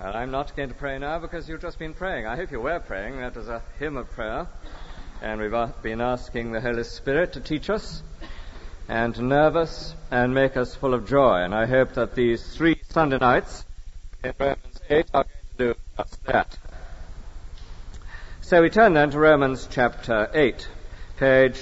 Well, I'm not going to pray now because you've just been praying. I hope you were praying. That was a hymn of prayer. And we've been asking the Holy Spirit to teach us and to nerve us and make us full of joy. And I hope that these 3 Sunday nights in Romans 8 are going to do just that. So we turn then to Romans chapter 8, page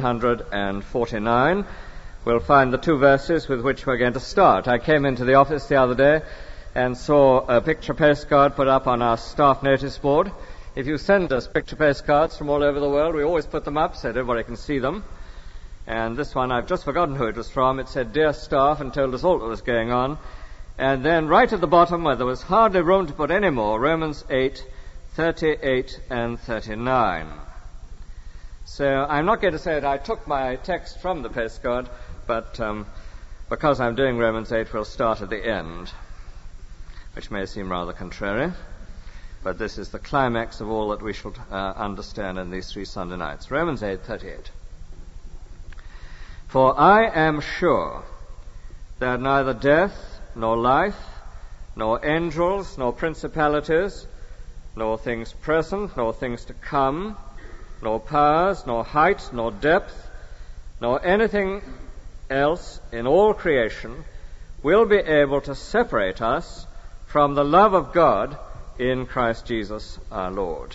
149. We'll find the 2 verses with which we're going to start. I came into the office the other day and saw a picture postcard put up on our staff notice board. If you send us picture postcards from all over the world, we always put them up so everybody can see them. And this one, I've just forgotten who it was from. It said, "Dear staff," and told us all that was going on. And then right at the bottom, where there was hardly room to put any more, Romans 8, 38 and 39. So I'm not going to say that I took my text from the postcard, but because I'm doing Romans 8, we'll start at the end, which may seem rather contrary, but this is the climax of all that we shall understand in these 3 Sunday nights. Romans 8:38. "For I am sure that neither death, nor life, nor angels, nor principalities, nor things present, nor things to come, nor powers, nor height, nor depth, nor anything else in all creation will be able to separate us from the love of God in Christ Jesus our Lord."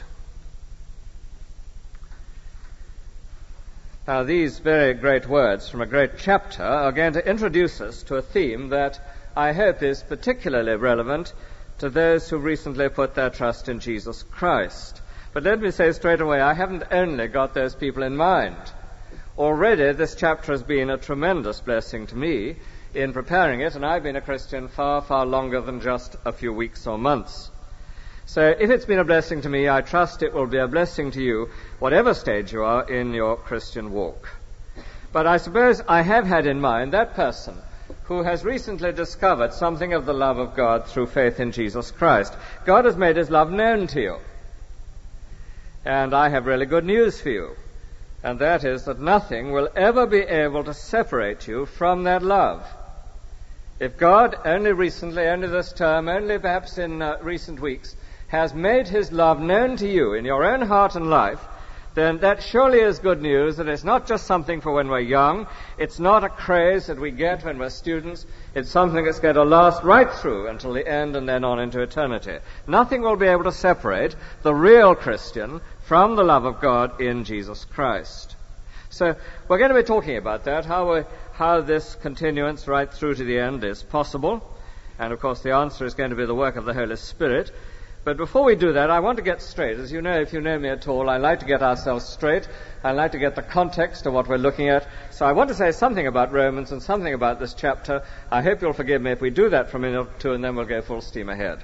Now, these very great words from a great chapter are going to introduce us to a theme that I hope is particularly relevant to those who recently put their trust in Jesus Christ. But let me say straight away, I haven't only got those people in mind. Already this chapter has been a tremendous blessing to me in preparing it, and I've been a Christian far, far longer than just a few weeks or months. So if it's been a blessing to me, I trust it will be a blessing to you, whatever stage you are in your Christian walk. But I suppose I have had in mind that person who has recently discovered something of the love of God through faith in Jesus Christ. God has made his love known to you. And I have really good news for you. And that is that nothing will ever be able to separate you from that love. If God only recently, only this term, only perhaps in recent weeks, has made his love known to you in your own heart and life, then that surely is good news, that it's not just something for when we're young. It's not a craze that we get when we're students. It's something that's going to last right through until the end and then on into eternity. Nothing will be able to separate the real Christian from the love of God in Jesus Christ. So we're going to be talking about that, how this continuance right through to the end is possible. And of course the answer is going to be the work of the Holy Spirit. But before we do that, I want to get straight. As you know, if you know me at all, I like to get ourselves straight. I like to get the context of what we're looking at. So I want to say something about Romans and something about this chapter. I hope you'll forgive me if we do that for a minute or two, and then we'll go full steam ahead.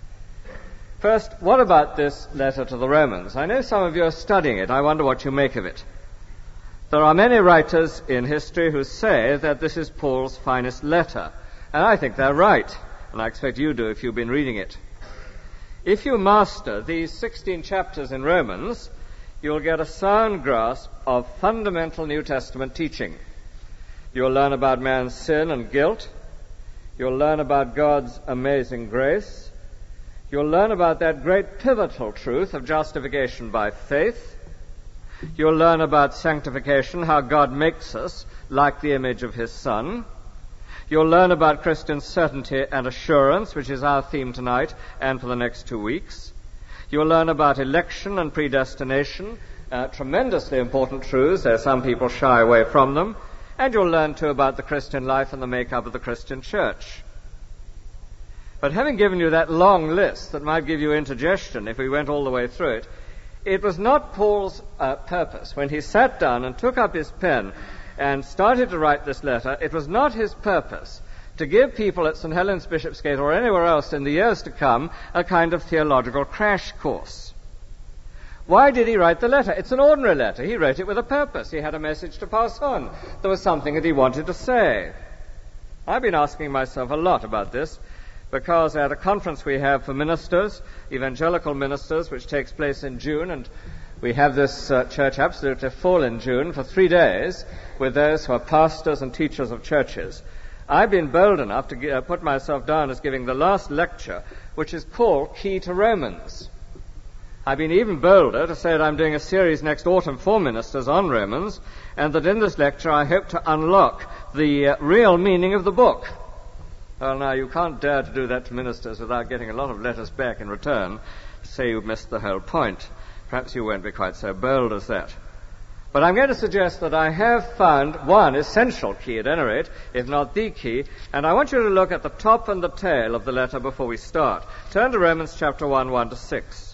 First, what about this letter to the Romans? I know some of you are studying it. I wonder what you make of it. There are many writers in history who say that this is Paul's finest letter. And I think they're right. And I expect you do if you've been reading it. If you master these 16 chapters in Romans, you'll get a sound grasp of fundamental New Testament teaching. You'll learn about man's sin and guilt. You'll learn about God's amazing grace. You'll learn about that great pivotal truth of justification by faith. You'll learn about sanctification, how God makes us like the image of his Son. You'll learn about Christian certainty and assurance, which is our theme tonight and for the next 2 weeks. You'll learn about election and predestination, tremendously important truths. There are some people shy away from them. And you'll learn, too, about the Christian life and the makeup of the Christian church. But having given you that long list that might give you indigestion if we went all the way through it, it was not Paul's purpose. When he sat down and took up his pen and started to write this letter, it was not his purpose to give people at St. Helens Bishopsgate or anywhere else in the years to come a kind of theological crash course. Why did he write the letter? It's an ordinary letter. He wrote it with a purpose. He had a message to pass on. There was something that he wanted to say. I've been asking myself a lot about this because at a conference we have for ministers, evangelical ministers, which takes place in June, and we have this church absolutely full in June for 3 days with those who are pastors and teachers of churches. I've been bold enough to put myself down as giving the last lecture, which is called Key to Romans. I've been even bolder to say that I'm doing a series next autumn for ministers on Romans, and that in this lecture I hope to unlock the real meaning of the book. Well, now, you can't dare to do that to ministers without getting a lot of letters back in return, say you've missed the whole point. Perhaps you won't be quite so bold as that. But I'm going to suggest that I have found one essential key, at any rate, if not the key, and I want you to look at the top and the tail of the letter before we start. Turn to Romans chapter 1, 1-6.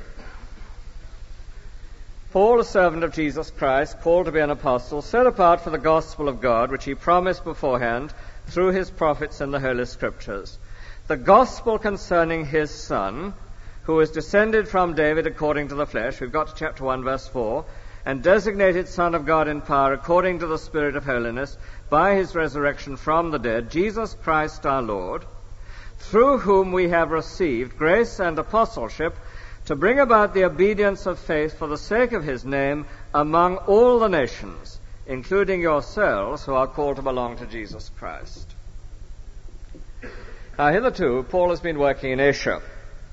Paul, a servant of Jesus Christ, called to be an apostle, set apart for the gospel of God, which he promised beforehand through his prophets in the Holy Scriptures, the gospel concerning his Son, who was descended from David according to the flesh. We've got to chapter 1, verse 4. And designated Son of God in power according to the Spirit of holiness by his resurrection from the dead, Jesus Christ our Lord, through whom we have received grace and apostleship to bring about the obedience of faith for the sake of his name among all the nations, including yourselves who are called to belong to Jesus Christ. Now, hitherto, Paul has been working in Asia.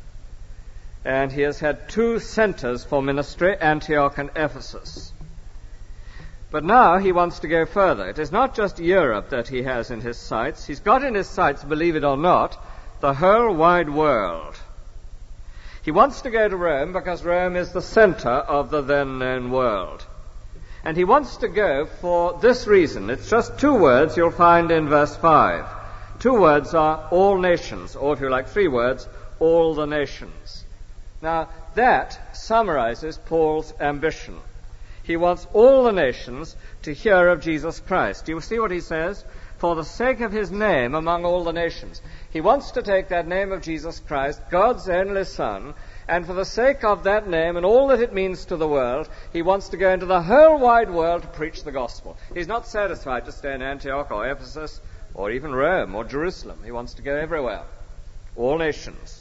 And he has had two centers for ministry, Antioch and Ephesus. But now he wants to go further. It is not just Europe that he has in his sights. He's got in his sights, believe it or not, the whole wide world. He wants to go to Rome because Rome is the center of the then-known world. And he wants to go for this reason. It's just two words you'll find in verse 5. Two words are all nations, or if you like, three words, all the nations. Now, that summarizes Paul's ambition. He wants all the nations to hear of Jesus Christ. Do you see what he says? For the sake of his name among all the nations. He wants to take that name of Jesus Christ, God's only Son, and for the sake of that name and all that it means to the world, he wants to go into the whole wide world to preach the gospel. He's not satisfied to stay in Antioch or Ephesus or even Rome or Jerusalem. He wants to go everywhere. All nations.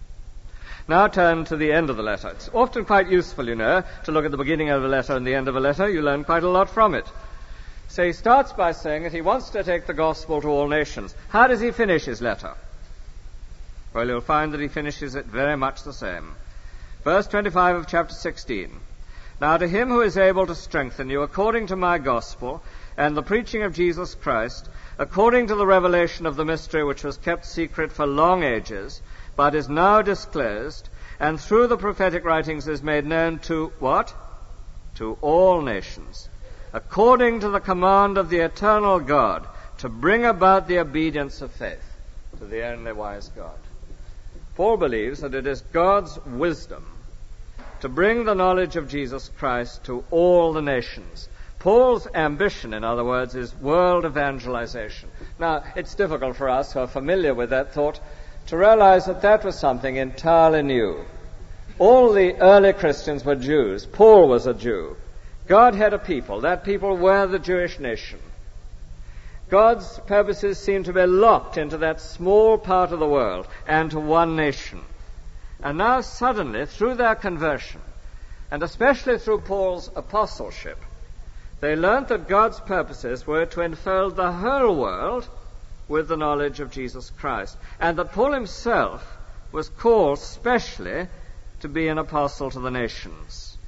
Now turn to the end of the letter. It's often quite useful, you know, to look at the beginning of a letter and the end of a letter. You learn quite a lot from it. So he starts by saying that he wants to take the gospel to all nations. How does he finish his letter? Well, you'll find that he finishes it very much the same. Verse 25 of chapter 16. Now to him who is able to strengthen you according to my gospel and the preaching of Jesus Christ, according to the revelation of the mystery which was kept secret for long ages, but is now disclosed, and through the prophetic writings is made known to what? To all nations, according to the command of the eternal God, to bring about the obedience of faith to the only wise God. Paul believes that it is God's wisdom to bring the knowledge of Jesus Christ to all the nations. Paul's ambition, in other words, is world evangelization. Now, it's difficult for us who are familiar with that thought to realize that that was something entirely new. All the early Christians were Jews. Paul was a Jew. God had a people. That people were the Jewish nation. God's purposes seemed to be locked into that small part of the world and to one nation. And now suddenly, through their conversion, and especially through Paul's apostleship, they learned that God's purposes were to enfold the whole world with the knowledge of Jesus Christ, and that Paul himself was called specially to be an apostle to the nations.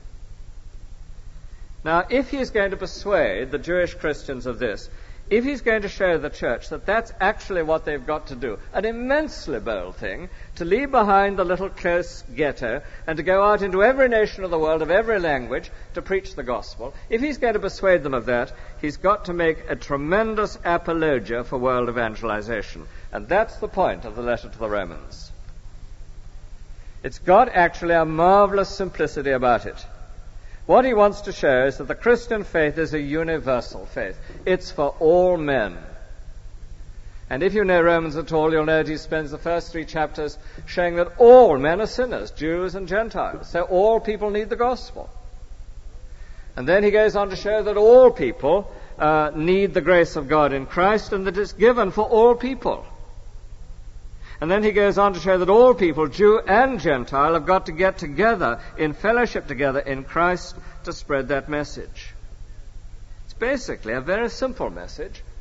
Now, if he's going to persuade the Jewish Christians of this, if he's going to show the church that that's actually what they've got to do, an immensely bold thing, to leave behind the little close ghetto and to go out into every nation of the world of every language to preach the gospel, if he's going to persuade them of that, he's got to make a tremendous apologia for world evangelization. And that's the point of the letter to the Romans. It's got actually a marvelous simplicity about it. What he wants to show is that the Christian faith is a universal faith. It's for all men. And if you know Romans at all, you'll know that he spends the first 3 chapters showing that all men are sinners, Jews and Gentiles. So all people need the gospel. And then he goes on to show that all people need the grace of God in Christ and that it's given for all people. And then he goes on to show that all people, Jew and Gentile, have got to get together in fellowship together in Christ to spread that message. It's basically a very simple message,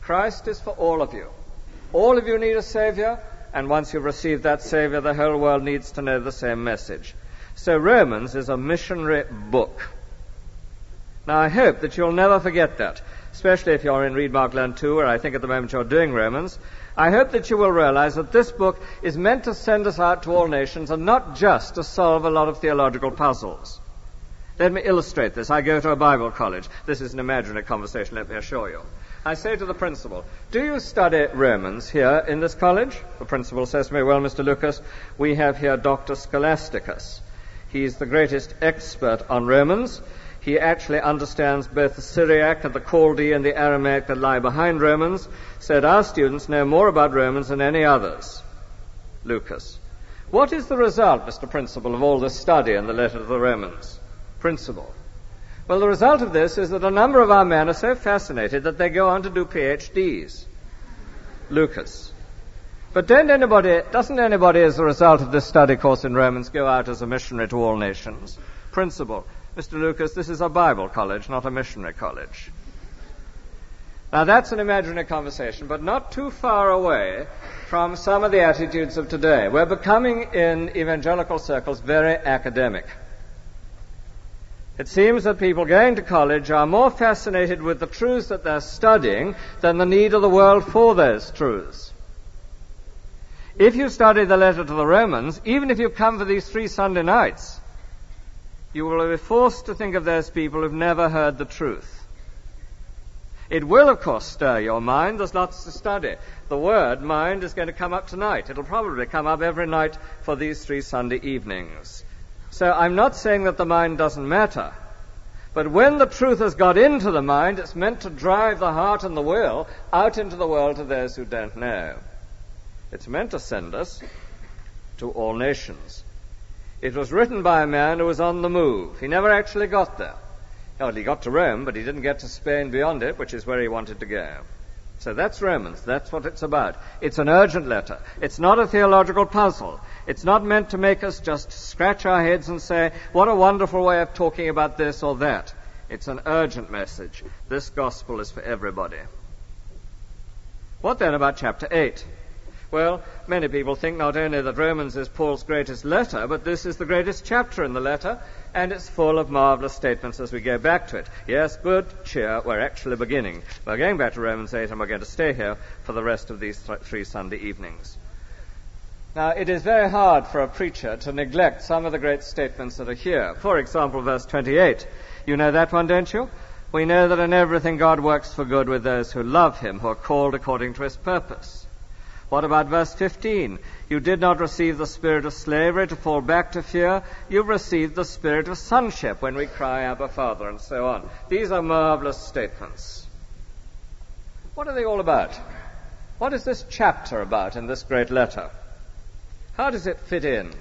Christ is for all of you. All of you need a Savior, and once you've received that Savior, the whole world needs to know the same message. So Romans is a missionary book. Now, I hope that you'll never forget that, especially if you're in Read, Mark, Learn 2, or I think at the moment you're doing Romans. I hope that you will realize that this book is meant to send us out to all nations and not just to solve a lot of theological puzzles. Let me illustrate this. I go to a Bible college. This is an imaginary conversation, let me assure you. I say to the principal, do you study Romans here in this college? The principal says to me, well, Mr. Lucas, we have here Dr. Scholasticus. He's the greatest expert on Romans. He actually understands both the Syriac and the Chaldee and the Aramaic that lie behind Romans, so that our students know more about Romans than any others. Lucas. What is the result, Mr. Principal, of all this study in the letter to the Romans? Principal. Well, the result of this is that a number of our men are so fascinated that they go on to do PhDs. Lucas. But doesn't anybody as a result of this study course in Romans go out as a missionary to all nations? Principal. Mr. Lucas, this is a Bible college, not a missionary college. Now, that's an imaginary conversation, but not too far away from some of the attitudes of today. We're becoming, in evangelical circles, very academic. It seems that people going to college are more fascinated with the truths that they're studying than the need of the world for those truths. If you study the letter to the Romans, even if you come for these 3 Sunday nights, you will be forced to think of those people who've never heard the truth. It will, of course, stir your mind. There's lots to study. The word mind is going to come up tonight. It'll probably come up every night for these 3 Sunday evenings. So I'm not saying that the mind doesn't matter. But when the truth has got into the mind, it's meant to drive the heart and the will out into the world to those who don't know. It's meant to send us to all nations. It was written by a man who was on the move. He never actually got there. Well, he got to Rome, but he didn't get to Spain beyond it, which is where he wanted to go. So that's Romans. That's what it's about. It's an urgent letter. It's not a theological puzzle. It's not meant to make us just scratch our heads and say, what a wonderful way of talking about this or that. It's an urgent message. This gospel is for everybody. What then about chapter 8? Well, many people think not only that Romans is Paul's greatest letter, but this is the greatest chapter in the letter, and it's full of marvelous statements as we go back to it. Yes, good cheer, we're actually beginning. We're going back to Romans 8, and we're going to stay here for the rest of these 3 Sunday evenings. Now, it is very hard for a preacher to neglect some of the great statements that are here. For example, verse 28. You know that one, don't you? We know that in everything God works for good with those who love him, who are called according to his purpose. What about verse 15? You did not receive the spirit of slavery to fall back to fear. You received the spirit of sonship when we cry, Abba, Father, and so on. These are marvelous statements. What are they all about? What is this chapter about in this great letter? How does it fit in?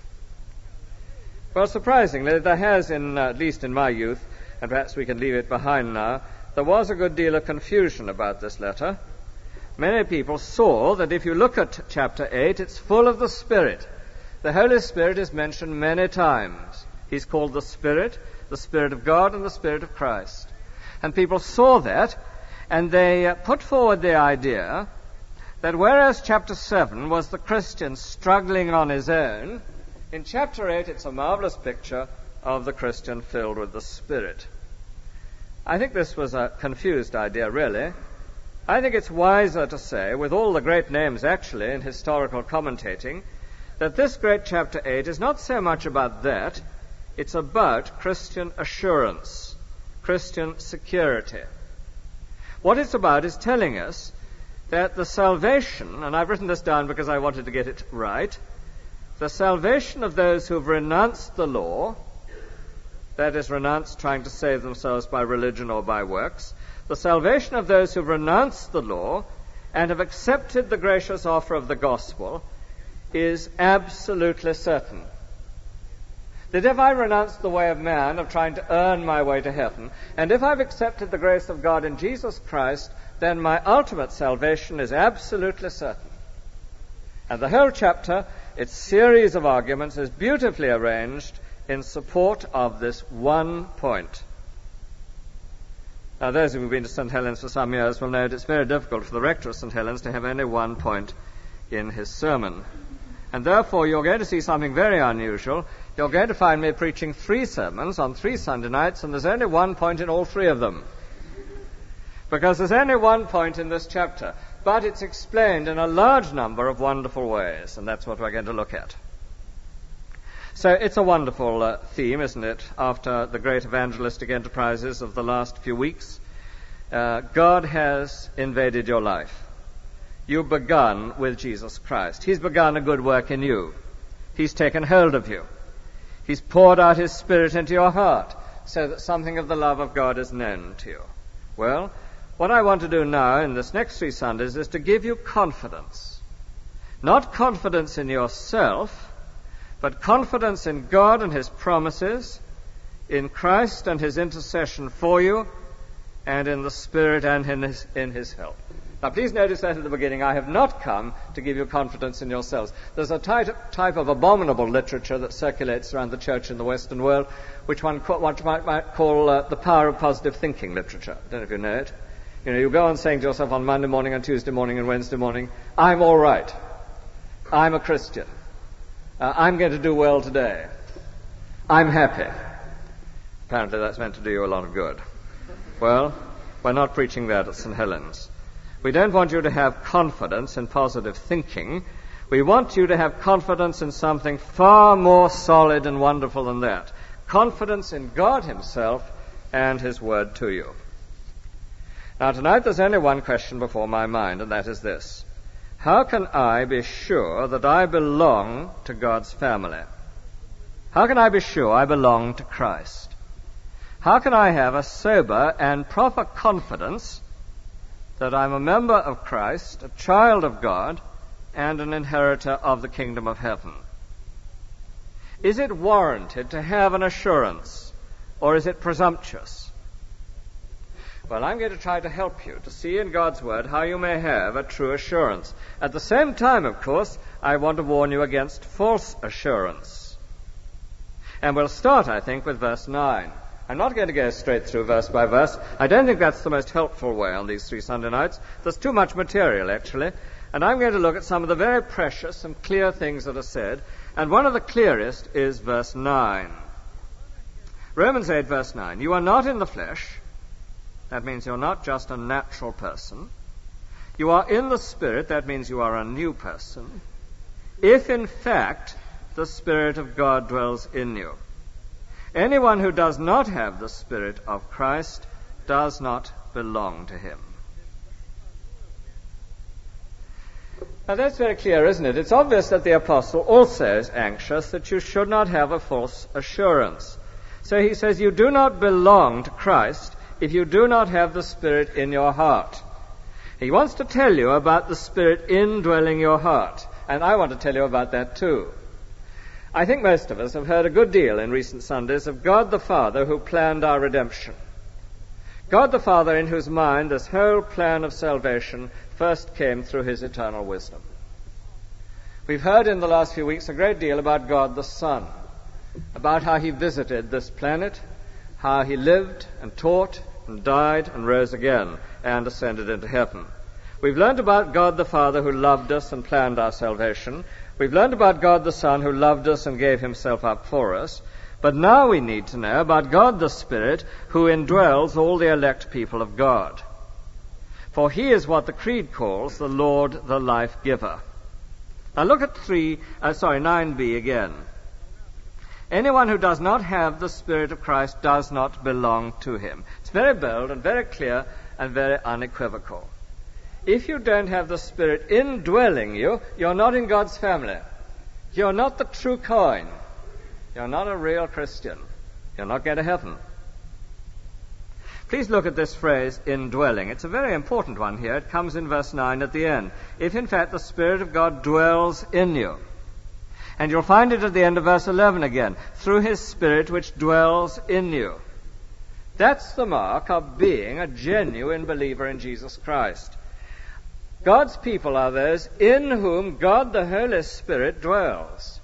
Well, surprisingly, there has, at least in my youth, and perhaps we can leave it behind now, there was a good deal of confusion about this letter. Many people saw that if you look at chapter 8, it's full of the Spirit. The Holy Spirit is mentioned many times. He's called the Spirit of God, and the Spirit of Christ. And people saw that, and they put forward the idea that whereas chapter 7 was the Christian struggling on his own, in chapter 8 it's a marvelous picture of the Christian filled with the Spirit. I think this was a confused idea, really. I think it's wiser to say, with all the great names actually in historical commentating, that this great chapter 8 is not so much about that, it's about Christian assurance, Christian security. What it's about is telling us that the salvation, and I've written this down because I wanted to get it right, the salvation of those who've renounced the law, that is, renounced trying to save themselves by religion or by works, the salvation of those who've renounced the law and have accepted the gracious offer of the gospel is absolutely certain. That if I renounce the way of man, of trying to earn my way to heaven, and if I've accepted the grace of God in Jesus Christ, then my ultimate salvation is absolutely certain. And the whole chapter, its series of arguments, is beautifully arranged in support of this one point. Now, those who have been to St. Helens for some years will know it's very difficult for the rector of St. Helens to have only one point in his sermon. And therefore, you're going to see something very unusual. You're going to find me preaching 3 sermons on 3 Sunday nights, and there's only one point in all 3 of them. Because there's only one point in this chapter, but it's explained in a large number of wonderful ways, and that's what we're going to look at. So it's a wonderful theme, isn't it, after the great evangelistic enterprises of the last few weeks? God has invaded your life. You've begun with Jesus Christ. He's begun a good work in you. He's taken hold of you. He's poured out his Spirit into your heart so that something of the love of God is known to you. Well, what I want to do now in this next 3 Sundays is to give you confidence. Not confidence in yourself, but confidence in God and his promises, in Christ and his intercession for you, and in the Spirit and in his help. Now, please notice that at the beginning, I have not come to give you confidence in yourselves. There's a type of abominable literature that circulates around the church in the Western world, which one might call the power of positive thinking literature. I don't know if you know it. You know, you go on saying to yourself on Monday morning and Tuesday morning and Wednesday morning, I'm all right. I'm a Christian. I'm going to do well today. I'm happy. Apparently that's meant to do you a lot of good. Well, we're not preaching that at St. Helens. We don't want you to have confidence in positive thinking. We want you to have confidence in something far more solid and wonderful than that. Confidence in God himself and his word to you. Now, tonight there's only one question before my mind, and that is this. How can I be sure that I belong to God's family? How can I be sure I belong to Christ? How can I have a sober and proper confidence that I'm a member of Christ, a child of God, and an inheritor of the kingdom of heaven? Is it warranted to have an assurance, or is it presumptuous? Well, I'm going to try to help you to see in God's Word how you may have a true assurance. At the same time, of course, I want to warn you against false assurance. And we'll start, I think, with verse 9. I'm not going to go straight through verse by verse. I don't think that's the most helpful way on these 3 Sunday nights. There's too much material, actually. And I'm going to look at some of the very precious and clear things that are said. And one of the clearest is verse 9. Romans 8, verse 9. You are not in the flesh. That means you're not just a natural person. You are in the Spirit. That means you are a new person. If, in fact, the Spirit of God dwells in you. Anyone who does not have the Spirit of Christ does not belong to him. Now that's very clear, isn't it? It's obvious that the apostle also is anxious that you should not have a false assurance. So he says you do not belong to Christ if you do not have the Spirit in your heart. He wants to tell you about the Spirit indwelling your heart, and I want to tell you about that too. I think most of us have heard a good deal in recent Sundays of God the Father who planned our redemption. God the Father in whose mind this whole plan of salvation first came through his eternal wisdom. We've heard in the last few weeks a great deal about God the Son, about how he visited this planet, how he lived and taught and died and rose again and ascended into heaven. We've learned about God the Father who loved us and planned our salvation. We've learned about God the Son who loved us and gave himself up for us. But now we need to know about God the Spirit who indwells all the elect people of God. For he is what the Creed calls the Lord, the life giver. Now look at 9b again. Anyone who does not have the Spirit of Christ does not belong to him. It's very bold and very clear and very unequivocal. If you don't have the Spirit indwelling you, you're not in God's family. You're not the true coin. You're not a real Christian. You're not going to heaven. Please look at this phrase, indwelling. It's a very important one here. It comes in verse 9 at the end. If in fact the Spirit of God dwells in you. And you'll find it at the end of verse 11 again. Through his Spirit which dwells in you. That's the mark of being a genuine believer in Jesus Christ. God's people are those in whom God the Holy Spirit dwells.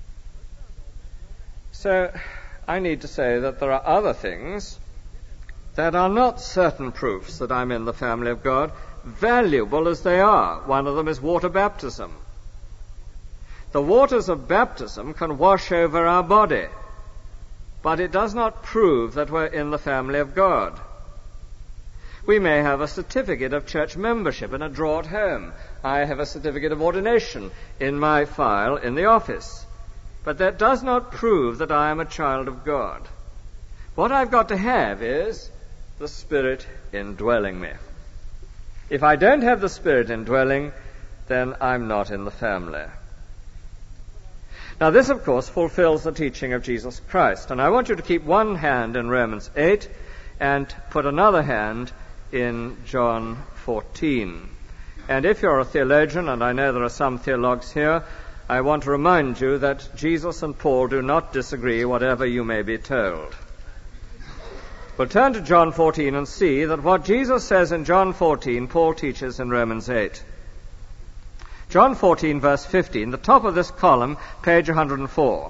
So I need to say that there are other things that are not certain proofs that I'm in the family of God, valuable as they are. One of them is water baptism. The waters of baptism can wash over our body, but it does not prove that we're in the family of God. We may have a certificate of church membership in a drawer at home. I have a certificate of ordination in my file in the office. But that does not prove that I am a child of God. What I've got to have is the Spirit indwelling me. If I don't have the Spirit indwelling, then I'm not in the family. Now this, of course, fulfills the teaching of Jesus Christ. And I want you to keep one hand in Romans 8 and put another hand in John 14. And if you're a theologian, and I know there are some theologues here, I want to remind you that Jesus and Paul do not disagree, whatever you may be told. We'll turn to John 14 and see that what Jesus says in John 14, Paul teaches in Romans 8. John 14, verse 15, the top of this column, page 104.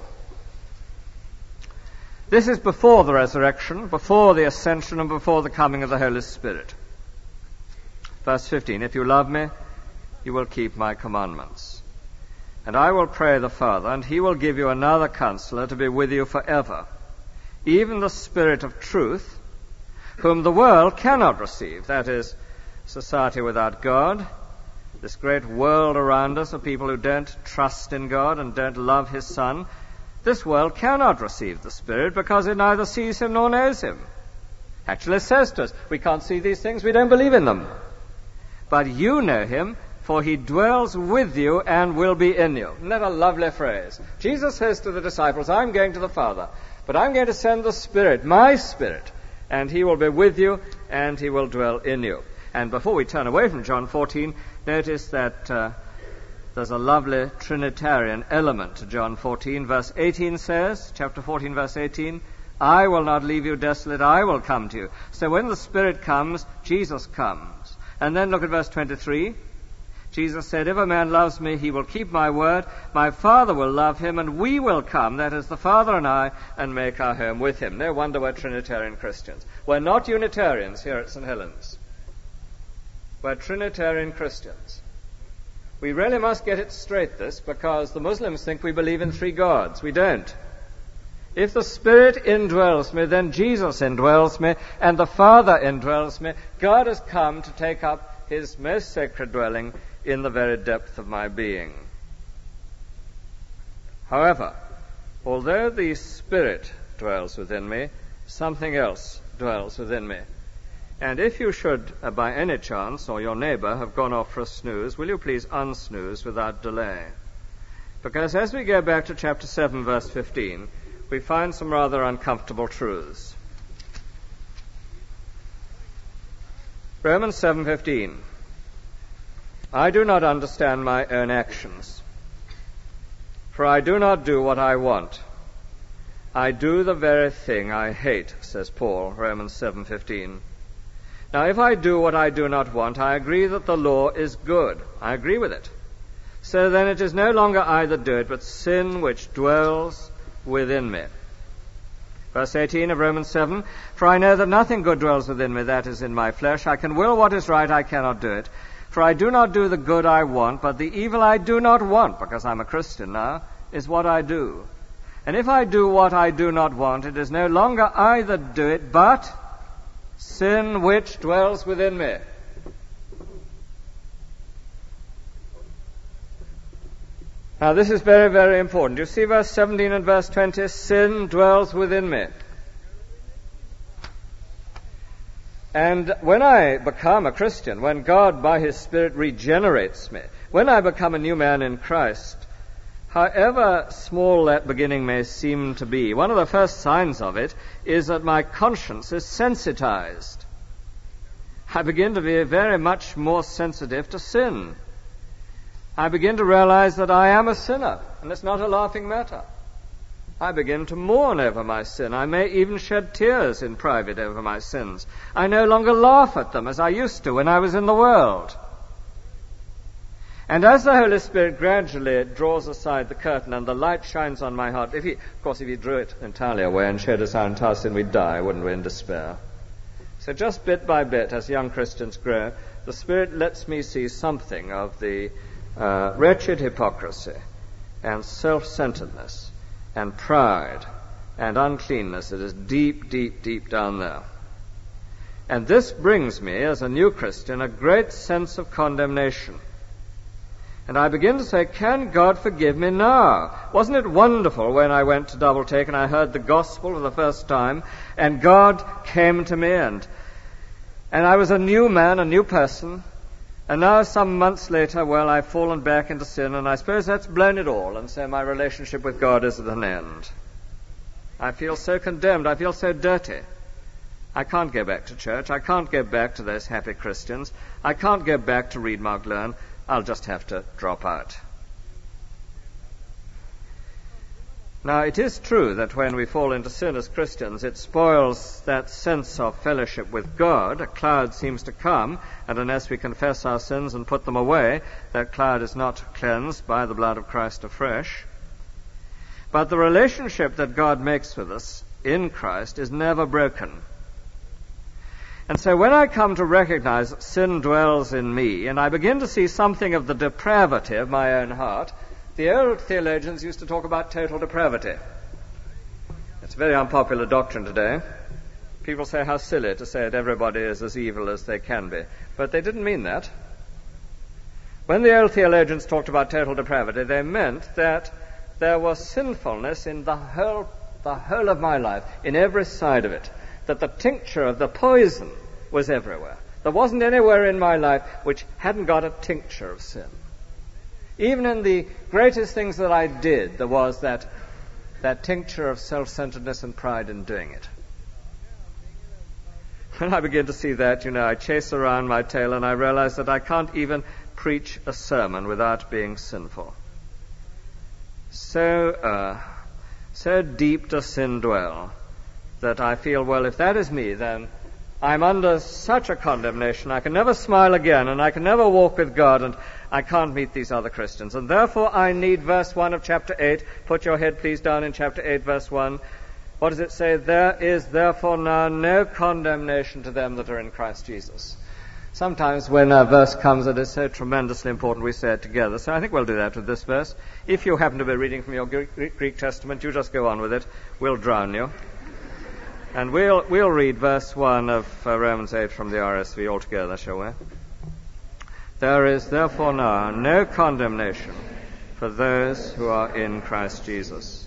This is before the resurrection, before the ascension, and before the coming of the Holy Spirit. Verse 15, if you love me, you will keep my commandments. And I will pray the Father, and he will give you another counselor to be with you forever, even the Spirit of truth, whom the world cannot receive. That is, society without God, this great world around us of people who don't trust in God and don't love his Son. This world cannot receive the Spirit because it neither sees him nor knows him. Actually, it says to us, we can't see these things, we don't believe in them. But you know him, for he dwells with you and will be in you. Isn't that a lovely phrase? Jesus says to the disciples, I'm going to the Father, but I'm going to send the Spirit, my Spirit, and he will be with you and he will dwell in you. And before we turn away from John 14, notice that there's a lovely Trinitarian element to John 14. Verse 18 says, chapter 14, verse 18, I will not leave you desolate, I will come to you. So when the Spirit comes, Jesus comes. And then look at verse 23. Jesus said, if a man loves me, he will keep my word. My Father will love him, and we will come, that is, the Father and I, and make our home with him. No wonder we're Trinitarian Christians. We're not Unitarians here at St. Helens. We're Trinitarian Christians. We really must get it straight, this, because the Muslims think we believe in three gods. We don't. If the Spirit indwells me, then Jesus indwells me, and the Father indwells me. God has come to take up his most sacred dwelling in the very depth of my being. However, although the Spirit dwells within me, something else dwells within me. And if you should, by any chance, or your neighbor, have gone off for a snooze, will you please unsnooze without delay? Because as we go back to chapter 7, verse 15, we find some rather uncomfortable truths. Romans 7:15. I do not understand my own actions, for I do not do what I want. I do the very thing I hate, says Paul, Romans 7:15. Now, if I do what I do not want, I agree that the law is good. I agree with it. So then it is no longer I that do it, but sin which dwells within me. Verse 18 of Romans 7, for I know that nothing good dwells within me, that is in my flesh. I can will what is right, I cannot do it. For I do not do the good I want, but the evil I do not want, because I'm a Christian now, is what I do. And if I do what I do not want, it is no longer I that do it, but sin which dwells within me. Now this is very, very important. You see verse 17 and verse 20, sin dwells within me. And when I become a Christian, when God by his Spirit regenerates me, when I become a new man in Christ, however small that beginning may seem to be, one of the first signs of it is that my conscience is sensitized. I begin to be very much more sensitive to sin. I begin to realize that I am a sinner, and it's not a laughing matter. I begin to mourn over my sin. I may even shed tears in private over my sins. I no longer laugh at them as I used to when I was in the world. And as the Holy Spirit gradually draws aside the curtain and the light shines on my heart, if he drew it entirely away and showed us our entire sin, we'd die, wouldn't we, in despair. So just bit by bit, as young Christians grow, the Spirit lets me see something of the wretched hypocrisy and self-centeredness and pride and uncleanness that is deep, deep, deep down there. And this brings me, as a new Christian, a great sense of condemnation. And I begin to say, can God forgive me now? Wasn't it wonderful when I went to Double Take and I heard the gospel for the first time, and God came to me, and I was a new man, a new person, and now some months later, well, I've fallen back into sin, and I suppose that's blown it all, and so my relationship with God is at an end. I feel so condemned, I feel so dirty. I can't go back to church, I can't go back to those happy Christians, I can't go back to read, mark, learn. I'll just have to drop out. Now, it is true that when we fall into sin as Christians, it spoils that sense of fellowship with God. A cloud seems to come, and unless we confess our sins and put them away, that cloud is not cleansed by the blood of Christ afresh. But the relationship that God makes with us in Christ is never broken. And so when I come to recognize that sin dwells in me, and I begin to see something of the depravity of my own heart, the old theologians used to talk about total depravity. It's a very unpopular doctrine today. People say how silly to say that everybody is as evil as they can be. But they didn't mean that. When the old theologians talked about total depravity, they meant that there was sinfulness in the whole of my life, in every side of it. That the tincture of the poison was everywhere. There wasn't anywhere in my life which hadn't got a tincture of sin. Even in the greatest things that I did, there was that tincture of self-centeredness and pride in doing it. When I begin to see that, I chase around my tail and I realize that I can't even preach a sermon without being sinful. So deep does sin dwell, that I feel, well, if that is me, then I'm under such a condemnation. I can never smile again, and I can never walk with God, and I can't meet these other Christians. And therefore I need verse 1 of chapter 8. Put your head, please, down in chapter 8, verse 1. What does it say? There is therefore now no condemnation to them that are in Christ Jesus. Sometimes when a verse comes that is so tremendously important, we say it together. So I think we'll do that with this verse. If you happen to be reading from your Greek Testament, you just go on with it. We'll drown you. And we'll read verse 1 of Romans 8 from the RSV altogether, shall we? There is therefore now no condemnation for those who are in Christ Jesus.